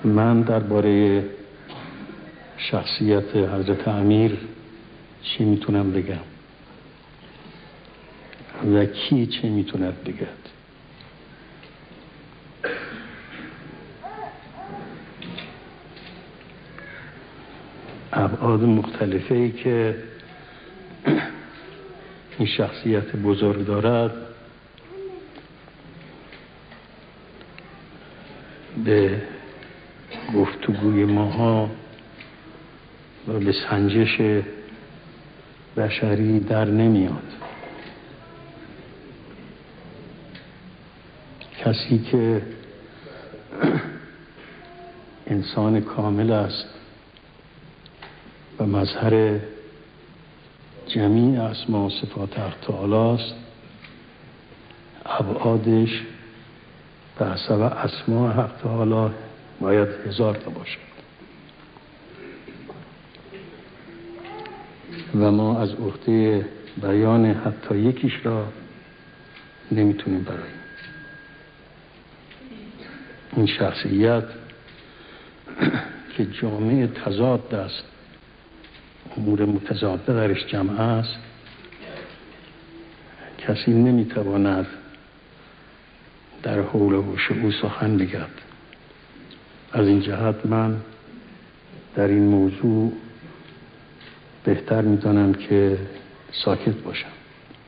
من درباره شخصیت حضرت امیر چی میتونم بگم و کی چه میتوند بگد؟ ابعاد مختلفه ای که این شخصیت بزرگ دارد به گفتگوی ماها و به سنجش بشری در نمیاد. کسی که انسان کامل است و مظهر جمیع اسما و صفات حق تعالی است، ابعادش به حسب اسما حق تعالی باید 1000 تا باشد و ما از عهده بیان حتی یکیش را نمیتونیم براییم. این شخصیت که جامعه تضاد است، امور متضاده درش جمع است، کسی نمیتواند در حول و حوش او سخن بگد. از این جهت من در این موضوع بهتر میدانم که ساکت باشم.